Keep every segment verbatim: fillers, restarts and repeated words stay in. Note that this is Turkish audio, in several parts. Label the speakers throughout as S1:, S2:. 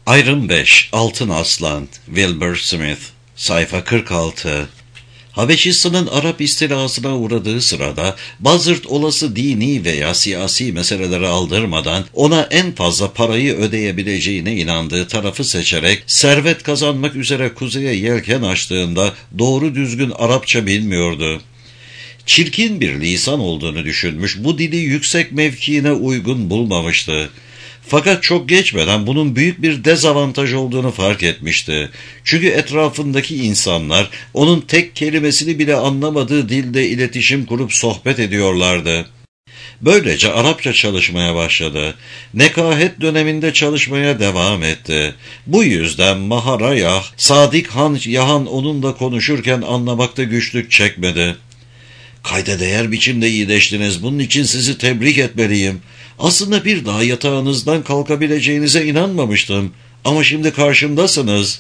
S1: Ayrım beş. Altın Aslan. Wilbur Smith. Sayfa kırk altı. Habeşistan'ın Arap istilasına uğradığı sırada Buzzard olası dini veya siyasi meseleleri aldırmadan ona en fazla parayı ödeyebileceğine inandığı tarafı seçerek servet kazanmak üzere kuzeye yelken açtığında doğru düzgün Arapça bilmiyordu. Çirkin bir lisan olduğunu düşünmüş, bu dili yüksek mevkiine uygun bulmamıştı. Fakat çok geçmeden bunun büyük bir dezavantaj olduğunu fark etmişti. Çünkü etrafındaki insanlar onun tek kelimesini bile anlamadığı dilde iletişim kurup sohbet ediyorlardı. Böylece Arapça çalışmaya başladı. Nekahet döneminde çalışmaya devam etti. Bu yüzden Maharayah, Sadik Han Yahan onunla konuşurken anlamakta güçlük çekmedi. "Kayda değer biçimde iyileştiniz. Bunun için sizi tebrik etmeliyim. Aslında bir daha yatağınızdan kalkabileceğinize inanmamıştım. Ama şimdi karşımdasınız."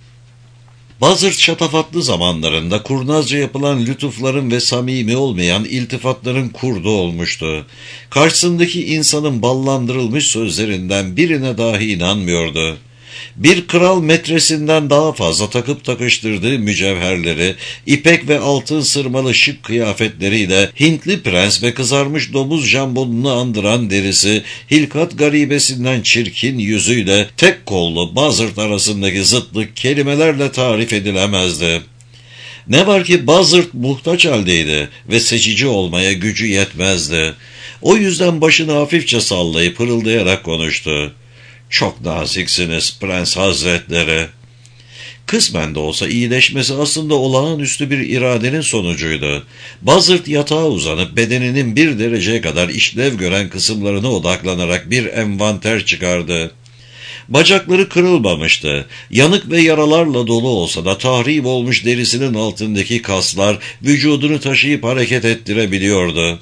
S1: Buzzard şatafatlı zamanlarında kurnazca yapılan lütufların ve samimi olmayan iltifatların kurdu olmuştu. Karşısındaki insanın ballandırılmış sözlerinden birine dahi inanmıyordu. Bir kral metresinden daha fazla takıp takıştırdığı mücevherleri, ipek ve altın sırmalı şık kıyafetleriyle, Hintli prens ve kızarmış domuz jambonunu andıran derisi, hilkat garibesinden çirkin yüzüyle tek kollu Buzzard arasındaki zıtlık kelimelerle tarif edilemezdi. Ne var ki Buzzard muhtaç haldeydi ve seçici olmaya gücü yetmezdi. O yüzden başını hafifçe sallayıp hırıldayarak konuştu. "Çok naziksiniz Prens Hazretleri." Kısmen de olsa iyileşmesi aslında olağanüstü bir iradenin sonucuydu. Buzzard yatağa uzanıp bedeninin bir dereceye kadar işlev gören kısımlarına odaklanarak bir envanter çıkardı. Bacakları kırılmamıştı. Yanık ve yaralarla dolu olsa da tahrip olmuş derisinin altındaki kaslar vücudunu taşıyıp hareket ettirebiliyordu.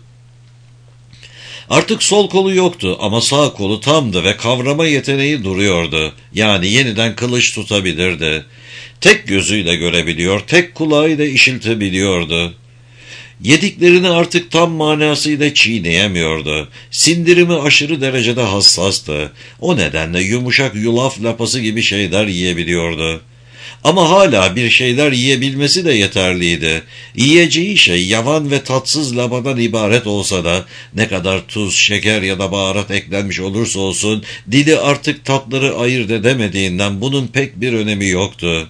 S1: Artık sol kolu yoktu ama sağ kolu tamdı ve kavrama yeteneği duruyordu. Yani yeniden kılıç tutabilirdi. Tek gözüyle görebiliyor, tek kulağıyla işitebiliyordu. Yediklerini artık tam manasıyla çiğneyemiyordu. Sindirimi aşırı derecede hassastı. O nedenle yumuşak yulaf lapası gibi şeyler yiyebiliyordu. Ama hala bir şeyler yiyebilmesi de yeterliydi. Yiyeceği şey yavan ve tatsız labadan ibaret olsa da ne kadar tuz, şeker ya da baharat eklenmiş olursa olsun dili artık tatları ayırt edemediğinden bunun pek bir önemi yoktu.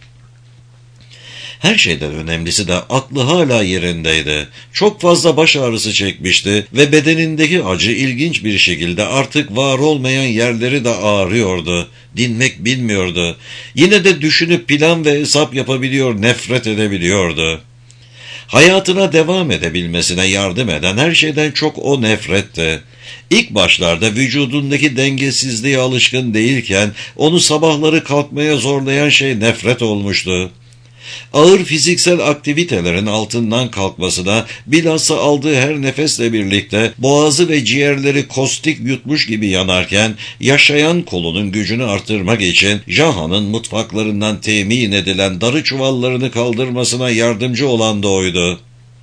S1: Her şeyden önemlisi de aklı hala yerindeydi. Çok fazla baş ağrısı çekmişti ve bedenindeki acı ilginç bir şekilde artık var olmayan yerleri de ağrıyordu. Dinmek bilmiyordu. Yine de düşünüp plan ve hesap yapabiliyor, nefret edebiliyordu. Hayatına devam edebilmesine yardım eden her şeyden çok o nefretti. İlk başlarda vücudundaki dengesizliğe alışkın değilken onu sabahları kalkmaya zorlayan şey nefret olmuştu. Ağır fiziksel aktivitelerin altından kalkmasına, bilhassa aldığı her nefesle birlikte boğazı ve ciğerleri kostik yutmuş gibi yanarken, yaşayan kolunun gücünü artırmak için Jaha'nın mutfaklarından temin edilen darı çuvallarını kaldırmasına yardımcı olan da oydu.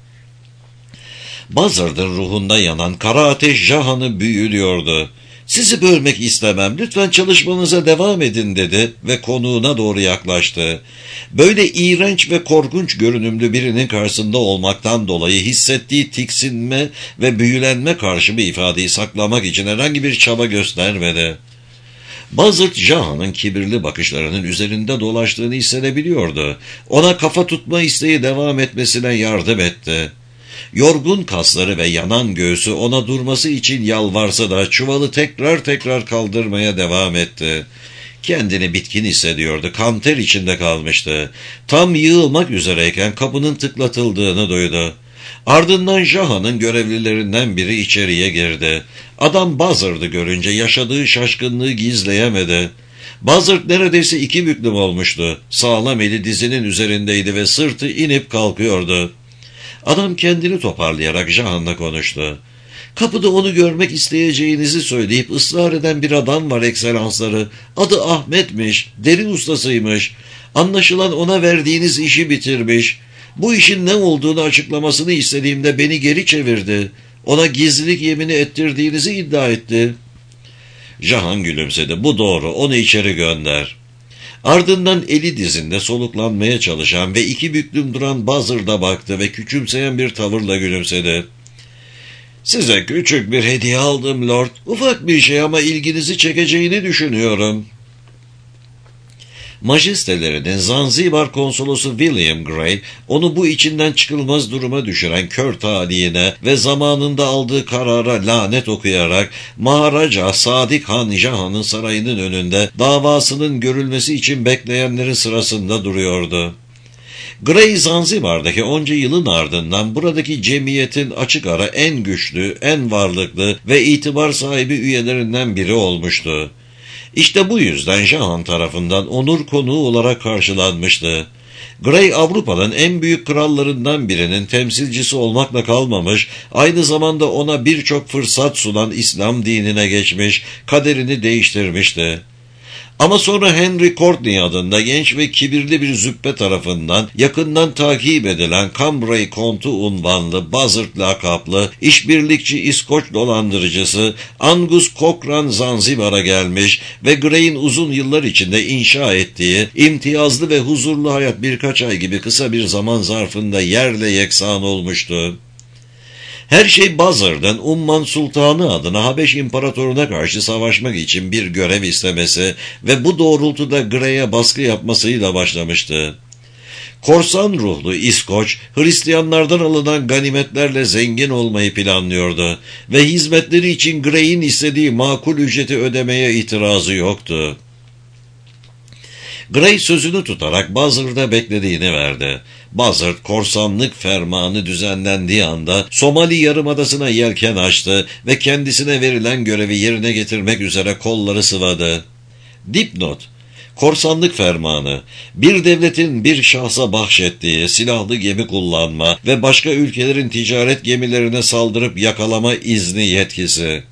S1: Buzzard'ın ruhunda yanan kara ateş Jaha'nı büyülüyordu. "Sizi bölmek istemem, lütfen çalışmanıza devam edin," dedi ve konuğuna doğru yaklaştı. Böyle iğrenç ve korkunç görünümlü birinin karşısında olmaktan dolayı hissettiği tiksinme ve büyülenme karşı bir ifadeyi saklamak için herhangi bir çaba göstermedi. Buzzard, Jaha'nın kibirli bakışlarının üzerinde dolaştığını hissedebiliyordu. Ona kafa tutma isteği devam etmesine yardım etti. Yorgun kasları ve yanan göğsü ona durması için yalvarsa da çuvalı tekrar tekrar kaldırmaya devam etti. Kendini bitkin hissediyordu, kan ter içinde kalmıştı. Tam yığılmak üzereyken kapının tıklatıldığını duydu. Ardından Jaha'nın görevlilerinden biri içeriye girdi. Adam Buzzard'ı görünce yaşadığı şaşkınlığı gizleyemedi. Buzzard neredeyse iki büklüm olmuştu. Sağlam eli dizinin üzerindeydi ve sırtı inip kalkıyordu. Adam kendini toparlayarak Jaha'nla konuştu. "Kapıda onu görmek isteyeceğinizi söyleyip ısrar eden bir adam var ekselansları. Adı Ahmet'miş, deri ustasıymış. Anlaşılan ona verdiğiniz işi bitirmiş. Bu işin ne olduğunu açıklamasını istediğimde beni geri çevirdi. Ona gizlilik yemini ettirdiğinizi iddia etti." Jahan gülümsedi. Bu doğru, onu içeri gönder. Ardından eli dizinde soluklanmaya çalışan ve iki büklüm duran Buzzard'a baktı ve küçümseyen bir tavırla gülümsedi. Size küçük bir hediye aldım Lord. Ufak bir şey ama ilginizi çekeceğini düşünüyorum. Majestelerinin Zanzibar konsolosu William Grey, onu bu içinden çıkılmaz duruma düşüren kör talihine ve zamanında aldığı karara lanet okuyarak Maharaja Sadik Han Jahan'ın sarayının önünde davasının görülmesi için bekleyenlerin sırasında duruyordu. Grey, Zanzibar'daki onca yılın ardından buradaki cemiyetin açık ara en güçlü, en varlıklı ve itibar sahibi üyelerinden biri olmuştu. İşte bu yüzden Jahan tarafından onur konuğu olarak karşılanmıştı. Grey, Avrupa'nın en büyük krallarından birinin temsilcisi olmakla kalmamış, aynı zamanda ona birçok fırsat sunan İslam dinine geçmiş, kaderini değiştirmişti. Ama sonra Henry Courtney adında genç ve kibirli bir züppe tarafından yakından takip edilen Cambrai Kontu unvanlı, Buzzard lakaplı, işbirlikçi İskoç dolandırıcısı Angus Cochrane Zanzibar'a gelmiş ve Grey'in uzun yıllar içinde inşa ettiği imtiyazlı ve huzurlu hayat birkaç ay gibi kısa bir zaman zarfında yerle yeksan olmuştu. Her şey Buzzard'ın Umman Sultanı adına Habeş İmparatoruna karşı savaşmak için bir görev istemesi ve bu doğrultuda Grey'e baskı yapmasıyla başlamıştı. Korsan ruhlu İskoç, Hristiyanlardan alınan ganimetlerle zengin olmayı planlıyordu ve hizmetleri için Grey'in istediği makul ücreti ödemeye itirazı yoktu. Grey sözünü tutarak Buzzard'a beklediğini verdi. Buzzard, korsanlık fermanı düzenlendiği anda Somali Yarımadası'na yelken açtı ve kendisine verilen görevi yerine getirmek üzere kolları sıvadı. Dipnot: Korsanlık fermanı, bir devletin bir şahsa bahşettiği silahlı gemi kullanma ve başka ülkelerin ticaret gemilerine saldırıp yakalama izni yetkisi.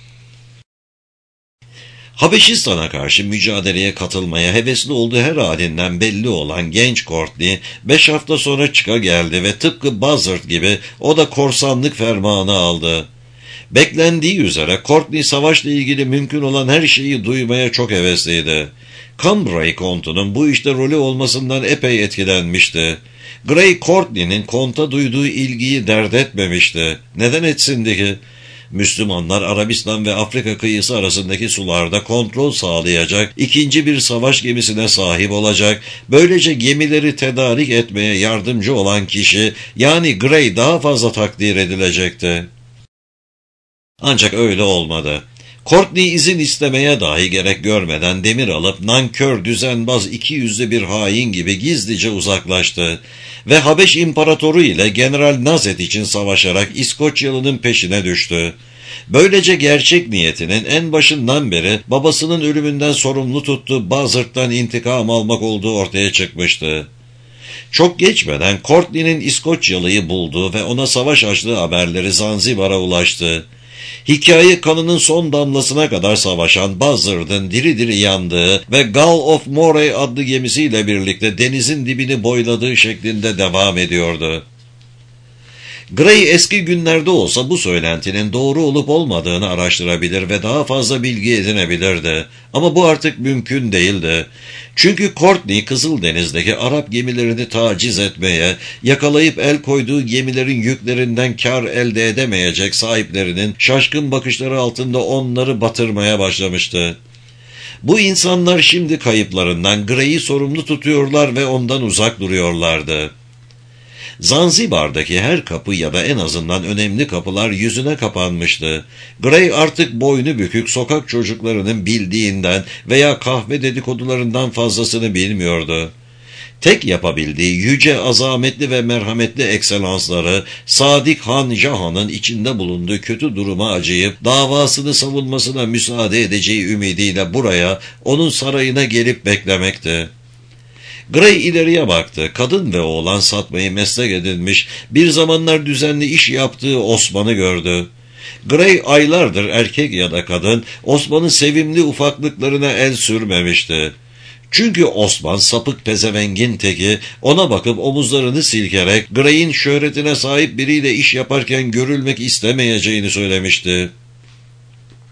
S1: Habeşistan'a karşı mücadeleye katılmaya hevesli olduğu her halinden belli olan genç Courtney, beş hafta sonra çıka geldi ve tıpkı Buzzard gibi o da korsanlık fermanı aldı. Beklendiği üzere Courtney savaşla ilgili mümkün olan her şeyi duymaya çok hevesliydi. Cambrai kontunun bu işte rolü olmasından epey etkilenmişti. Grey, Courtney'nin konta duyduğu ilgiyi dert etmemişti. Neden etsindi ki? Müslümanlar Arabistan ve Afrika kıyısı arasındaki sularda kontrol sağlayacak ikinci bir savaş gemisine sahip olacak, böylece gemileri tedarik etmeye yardımcı olan kişi, yani Grey, daha fazla takdir edilecekti. Ancak öyle olmadı. Courtney izin istemeye dahi gerek görmeden demir alıp nankör, düzenbaz, iki yüzlü bir hain gibi gizlice uzaklaştı ve Habeş İmparatoru ile General Nazet için savaşarak İskoçyalı'nın peşine düştü. Böylece gerçek niyetinin en başından beri babasının ölümünden sorumlu tuttuğu Buzzard'dan intikam almak olduğu ortaya çıkmıştı. Çok geçmeden Courtney'nin İskoçyalı'yı bulduğu ve ona savaş açtığı haberleri Zanzibar'a ulaştı. Hikaye kanının son damlasına kadar savaşan Buzzard'ın diri diri yandığı ve Gull of Moray adlı gemisiyle birlikte denizin dibini boyladığı şeklinde devam ediyordu. Grey eski günlerde olsa bu söylentinin doğru olup olmadığını araştırabilir ve daha fazla bilgi edinebilirdi. Ama bu artık mümkün değildi. Çünkü Courtney, Kızıldeniz'deki Arap gemilerini taciz etmeye, yakalayıp el koyduğu gemilerin yüklerinden kar elde edemeyecek sahiplerinin şaşkın bakışları altında onları batırmaya başlamıştı. Bu insanlar şimdi kayıplarından Grey'i sorumlu tutuyorlar ve ondan uzak duruyorlardı. Zanzibar'daki her kapı ya da en azından önemli kapılar yüzüne kapanmıştı. Grey artık boynu bükük sokak çocuklarının bildiğinden veya kahve dedikodularından fazlasını bilmiyordu. Tek yapabildiği yüce, azametli ve merhametli ekselansları Sadik Han Jahan'ın içinde bulunduğu kötü duruma acıyıp davasını savunmasına müsaade edeceği ümidiyle buraya, onun sarayına gelip beklemekti. Grey ileriye baktı. Kadın ve oğlan satmayı meslek edinmiş, bir zamanlar düzenli iş yaptığı Osman'ı gördü. Grey aylardır erkek ya da kadın Osman'ın sevimli ufaklıklarına el sürmemişti. Çünkü Osman sapık pezevengin teki, ona bakıp omuzlarını silkerek Grey'in şöhretine sahip biriyle iş yaparken görülmek istemeyeceğini söylemişti.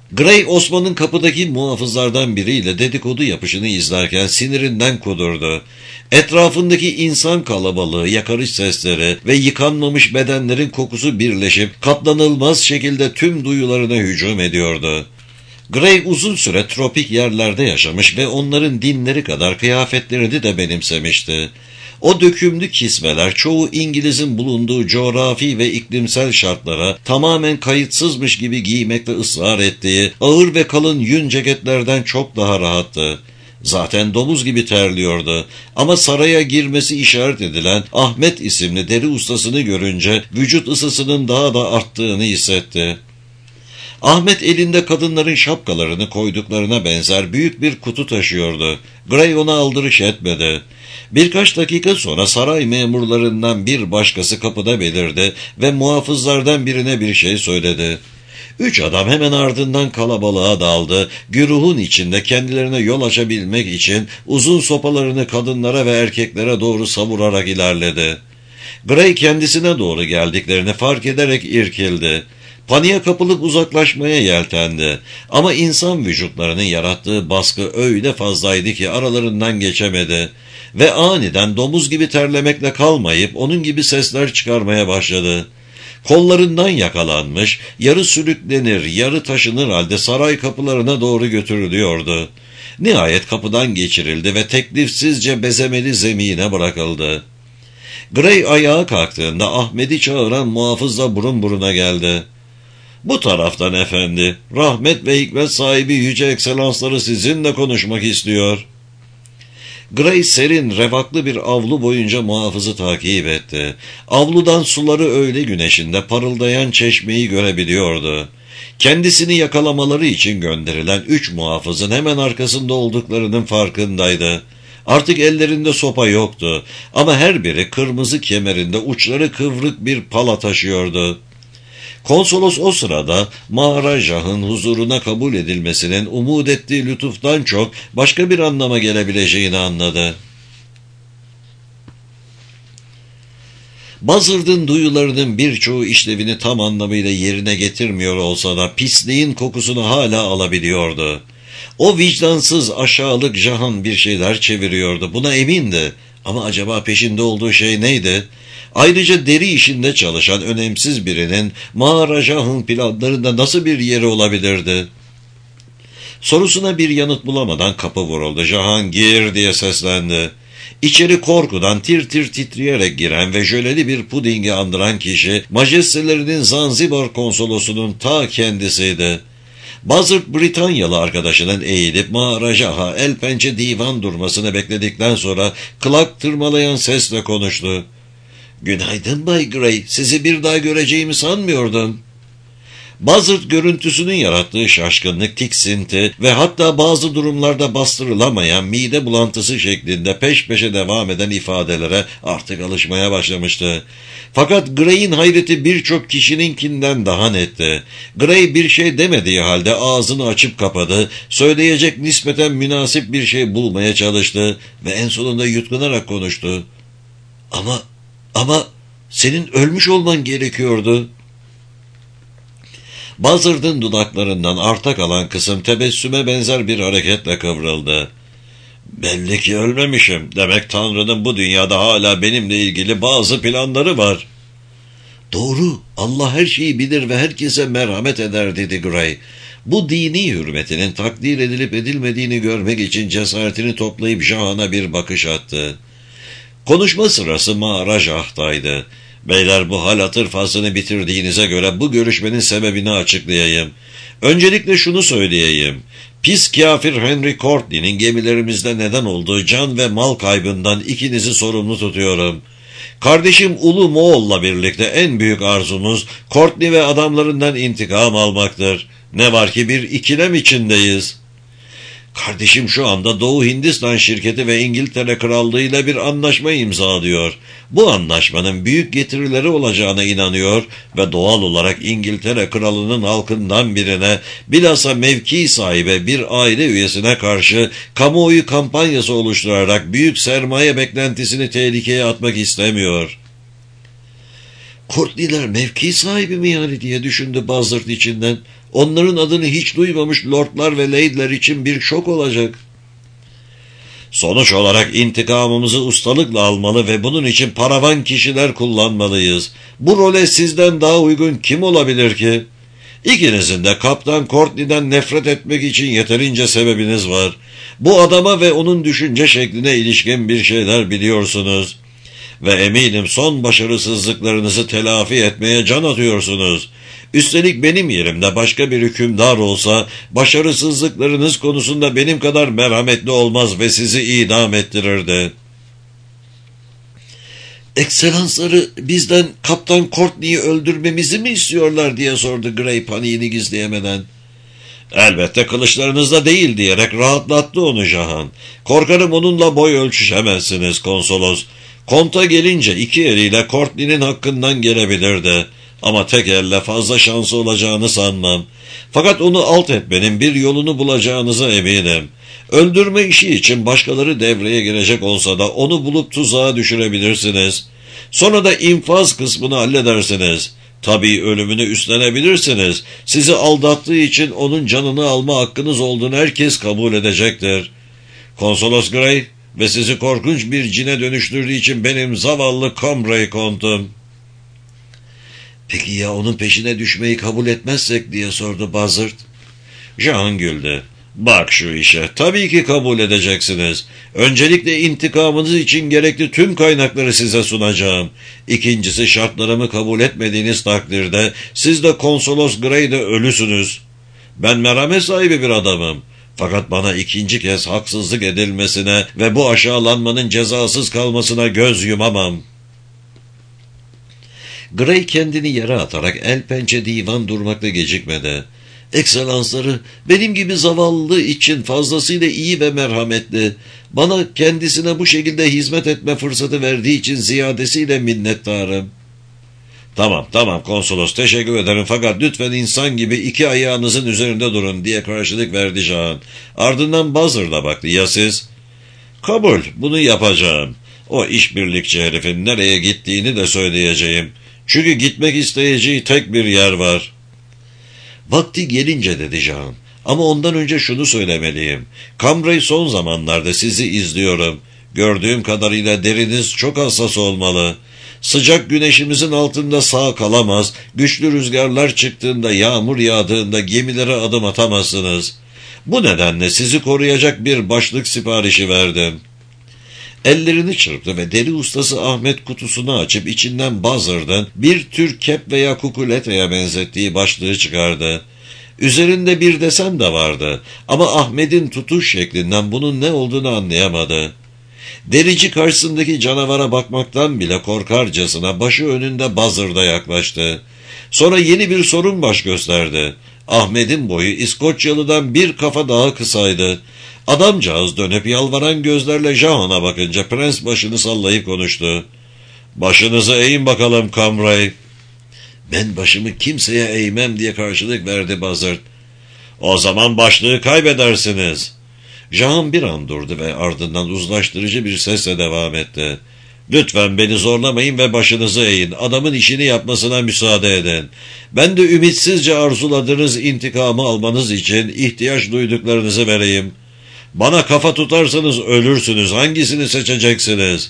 S1: Gray, Osman'ın kapıdaki muhafızlardan biriyle dedikodu yapışını izlerken sinirinden kudurdu. Etrafındaki insan kalabalığı, yakarış sesleri ve yıkanmamış bedenlerin kokusu birleşip katlanılmaz şekilde tüm duyularına hücum ediyordu. Gray uzun süre tropik yerlerde yaşamış ve onların dinleri kadar kıyafetlerini de benimsemişti. O dökümlü kisveler çoğu İngiliz'in bulunduğu coğrafi ve iklimsel şartlara tamamen kayıtsızmış gibi giymekte ısrar ettiği ağır ve kalın yün ceketlerden çok daha rahattı. Zaten domuz gibi terliyordu ama saraya girmesi işaret edilen Ahmet isimli deri ustasını görünce vücut ısısının daha da arttığını hissetti. Ahmet elinde kadınların şapkalarını koyduklarına benzer büyük bir kutu taşıyordu. Gray ona aldırış etmedi. Birkaç dakika sonra saray memurlarından bir başkası kapıda belirdi ve muhafızlardan birine bir şey söyledi. Üç adam hemen ardından kalabalığa daldı. Güruhun içinde kendilerine yol açabilmek için uzun sopalarını kadınlara ve erkeklere doğru savurarak ilerledi. Gray kendisine doğru geldiklerini fark ederek irkildi. Paniğe kapılıp uzaklaşmaya yeltendi. Ama insan vücutlarının yarattığı baskı öyle fazlaydı ki aralarından geçemedi. Ve aniden domuz gibi terlemekle kalmayıp onun gibi sesler çıkarmaya başladı. Kollarından yakalanmış, yarı sürüklenir, yarı taşınır halde saray kapılarına doğru götürülüyordu. Nihayet kapıdan geçirildi ve teklifsizce bezemeli zemine bırakıldı. Gray ayağa kalktığında Ahmet'i çağıran muhafızla burun buruna geldi. "Bu taraftan efendi, rahmet ve hikmet sahibi yüce ekselansları sizinle konuşmak istiyor." Gray serin, revaklı bir avlu boyunca muhafızı takip etti. Avludan suları öğle güneşinde parıldayan çeşmeyi görebiliyordu. Kendisini yakalamaları için gönderilen üç muhafızın hemen arkasında olduklarının farkındaydı. Artık ellerinde sopa yoktu ama her biri kırmızı kemerinde uçları kıvrık bir pala taşıyordu. Konsolos o sırada Maharajah'ın huzuruna kabul edilmesinin umut ettiği lütuftan çok başka bir anlama gelebileceğini anladı. Buzzard'ın duyularının birçoğu işlevini tam anlamıyla yerine getirmiyor olsa da pisliğin kokusunu hala alabiliyordu. O vicdansız aşağılık Jahan bir şeyler çeviriyordu, buna emindi. Ama acaba peşinde olduğu şey neydi? Ayrıca deri işinde çalışan önemsiz birinin Maharajah'ın planlarında nasıl bir yeri olabilirdi? Sorusuna bir yanıt bulamadan kapı vuruldu. Jahan "Gir" diye seslendi. İçeri korkudan tir tir titreyerek giren ve jöleli bir pudingi andıran kişi majestelerinin Zanzibar konsolosunun ta kendisiydi. Buzzard Britanyalı arkadaşının eğilip Maharajah'a el pençe divan durmasını bekledikten sonra kulak tırmalayan sesle konuştu. "Günaydın Bay Gray, sizi bir daha göreceğimi sanmıyordum." Buzzard görüntüsünün yarattığı şaşkınlık, tiksinti ve hatta bazı durumlarda bastırılamayan mide bulantısı şeklinde peş peşe devam eden ifadelere artık alışmaya başlamıştı. Fakat Gray'in hayreti birçok kişininkinden daha netti. Gray bir şey demediği halde ağzını açıp kapadı, söyleyecek nispeten münasip bir şey bulmaya çalıştı ve en sonunda yutkunarak konuştu. Ama, ama senin ölmüş olman gerekiyordu." Buzzard'ın dudaklarından arta kalan kısım tebessüme benzer bir hareketle kıvrıldı. "Belli ki ölmemişim. Demek Tanrı'nın bu dünyada hala benimle ilgili bazı planları var." "Doğru. Allah her şeyi bilir ve herkese merhamet eder," dedi Gray. Bu dini hürmetinin takdir edilip edilmediğini görmek için cesaretini toplayıp Jahan'a bir bakış attı. Konuşma sırası Maharajah'taydı. "Beyler, bu hal hatır faslını bitirdiğinize göre bu görüşmenin sebebini açıklayayım. Öncelikle şunu söyleyeyim. Pis kafir Henry Courtney'nin gemilerimizde neden olduğu can ve mal kaybından ikinizi sorumlu tutuyorum. Kardeşim Ulu Moğol'la birlikte en büyük arzumuz Courtney ve adamlarından intikam almaktır. Ne var ki bir ikilem içindeyiz. Kardeşim şu anda Doğu Hindistan şirketi ve İngiltere Krallığı'yla bir anlaşma imzalıyor. Bu anlaşmanın büyük getirileri olacağına inanıyor ve doğal olarak İngiltere Kralı'nın halkından birine, bilhassa mevki sahibi bir aile üyesine karşı kamuoyu kampanyası oluşturarak büyük sermaye beklentisini tehlikeye atmak istemiyor." "Courtney'ler mevki sahibi mi yani?" diye düşündü Buzzard içinden. onların adını hiç duymamış lordlar ve lady'ler için bir şok olacak. Sonuç olarak intikamımızı ustalıkla almalı ve bunun için paravan kişiler kullanmalıyız. Bu role sizden daha uygun kim olabilir ki? İkinizin de Kaptan Courtney'den nefret etmek için yeterince sebebiniz var. Bu adama ve onun düşünce şekline ilişkin bir şeyler biliyorsunuz. Ve eminim son başarısızlıklarınızı telafi etmeye can atıyorsunuz. Üstelik benim yerimde başka bir hükümdar olsa, başarısızlıklarınız konusunda benim kadar merhametli olmaz ve sizi idam ettirirdi. Ekselansları bizden Kaptan Courtney'i öldürmemizi mi istiyorlar diye sordu Grey paniğini gizleyemeden. Elbette kılıçlarınızda değil diyerek rahatlattı onu Jahan. Korkarım onunla boy ölçüşemezsiniz konsolos. Konta gelince iki eliyle Courtney'nin hakkından gelebilirdi. Ama tek elle fazla şansı olacağını sanmam. Fakat onu alt etmenin bir yolunu bulacağınıza eminim. Öldürme işi için başkaları devreye girecek olsa da onu bulup tuzağa düşürebilirsiniz. Sonra da infaz kısmını halledersiniz. Tabii ölümünü üstlenebilirsiniz. Sizi aldattığı için onun canını alma hakkınız olduğunu herkes kabul edecektir. Konsolos Grey ve sizi korkunç bir cine dönüştürdüğü için benim zavallı Comray kontum. Peki ya onun peşine düşmeyi kabul etmezsek diye sordu Buzzard. Jean güldü. Bak şu işe, tabii ki kabul edeceksiniz. Öncelikle intikamınız için gerekli tüm kaynakları size sunacağım. İkincisi, şartlarımı kabul etmediğiniz takdirde siz de Konsolos Grey'de ölüsünüz. Ben merhamet sahibi bir adamım. Fakat bana ikinci kez haksızlık edilmesine ve bu aşağılanmanın cezasız kalmasına göz yumamam. Grey kendini yere atarak el pençe divan durmakta gecikmedi. Ekselansları, benim gibi zavallı için fazlasıyla iyi ve merhametli, bana kendisine bu şekilde hizmet etme fırsatı verdiği için ziyadesiyle minnettarım. Tamam, tamam konsolos, teşekkür ederim fakat lütfen insan gibi iki ayağınızın üzerinde durun diye karşılık verdi Jean. Ardından Buzzard'a baktı. Ya siz? Kabul, bunu yapacağım. O işbirlikçi herifin nereye gittiğini de söyleyeceğim. Çünkü gitmek isteyeceği tek bir yer var. Vakti gelince dedi Jean. Ama ondan önce şunu söylemeliyim. Comray, son zamanlarda sizi izliyorum. Gördüğüm kadarıyla deriniz çok hassas olmalı. Sıcak güneşimizin altında sağ kalamaz, güçlü rüzgarlar çıktığında, yağmur yağdığında gemilere adım atamazsınız. Bu nedenle sizi koruyacak bir başlık siparişi verdim. Ellerini çırptı ve deri ustası Ahmet kutusunu açıp içinden Buzzard'ın bir tür kep veya kukuleteye benzettiği başlığı çıkardı. Üzerinde bir desen de vardı ama Ahmet'in tutuş şeklinden bunun ne olduğunu anlayamadı. Derici karşısındaki canavara bakmaktan bile korkarcasına başı önünde Buzzard'a yaklaştı. Sonra yeni bir sorun baş gösterdi. Ahmet'in boyu İskoçyalı'dan bir kafa daha kısaydı. Adamcağız dönüp yalvaran gözlerle Jean'a bakınca prens başını sallayıp konuştu. Başınızı eğin bakalım Comray. Ben başımı kimseye eğmem diye karşılık verdi Buzzard. O zaman başlığı kaybedersiniz. Jean bir an durdu ve ardından uzlaştırıcı bir sesle devam etti. Lütfen beni zorlamayın ve başınızı eğin. Adamın işini yapmasına müsaade edin. Ben de ümitsizce arzuladığınız intikamı almanız için ihtiyaç duyduklarınızı vereyim. Bana kafa tutarsanız ölürsünüz. Hangisini seçeceksiniz?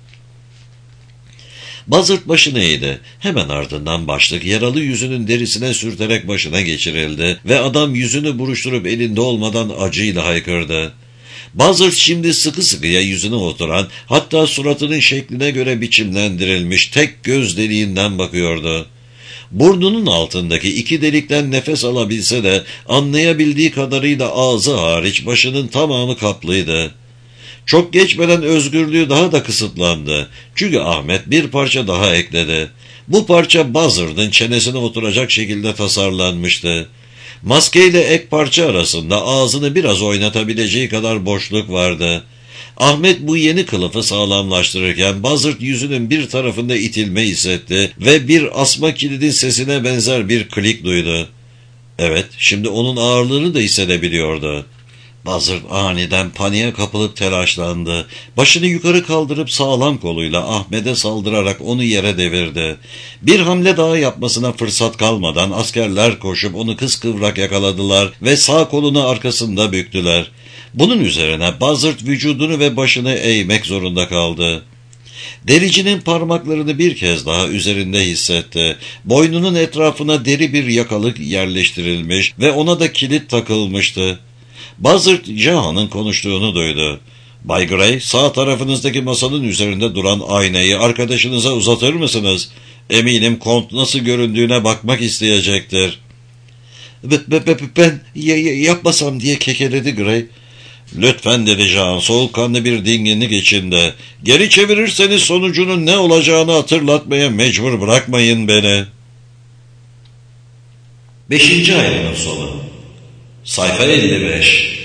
S1: Buzzard başını eğdi. Hemen ardından başlık yaralı yüzünün derisine sürterek başına geçirildi ve adam yüzünü buruşturup elinde olmadan acıyla haykırdı. Buzzard şimdi sıkı sıkıya yüzüne oturan, hatta suratının şekline göre biçimlendirilmiş tek göz deliğinden bakıyordu. Burnunun altındaki iki delikten nefes alabilse de anlayabildiği kadarıyla ağzı hariç başının tamamı kaplıydı. Çok geçmeden özgürlüğü daha da kısıtlandı. Çünkü Ahmet bir parça daha ekledi. Bu parça Buzzard'ın çenesine oturacak şekilde tasarlanmıştı. Maskeyle ek parça arasında ağzını biraz oynatabileceği kadar boşluk vardı. Ahmet bu yeni kılıfı sağlamlaştırırken Buzzard yüzünün bir tarafında itilme hissetti ve bir asma kilidin sesine benzer bir klik duydu. Evet, şimdi onun ağırlığını da hissedebiliyordu. Buzzard aniden paniğe kapılıp telaşlandı. Başını yukarı kaldırıp sağlam koluyla Ahmet'e saldırarak onu yere devirdi. Bir hamle daha yapmasına fırsat kalmadan askerler koşup onu kıskıvrak yakaladılar ve sağ kolunu arkasında büktüler. Bunun üzerine Buzzard vücudunu ve başını eğmek zorunda kaldı. Dericinin parmaklarını bir kez daha üzerinde hissetti. Boynunun etrafına deri bir yakalık yerleştirilmiş ve ona da kilit takılmıştı. Buzzard Caha'nın konuştuğunu duydu. "Bay Gray, sağ tarafınızdaki masanın üzerinde duran aynayı arkadaşınıza uzatır mısınız? Eminim Kont nasıl göründüğüne bakmak isteyecektir." "Be, be, be, ben y- y- yapmasam" diye kekeledi Gray. "Lütfen" dedi Jean soğukkanlı bir dinginlik içinde. "Geri çevirirseniz sonucunun ne olacağını hatırlatmaya mecbur bırakmayın beni." Beşinci ayının sonu. Sayfa elli beş.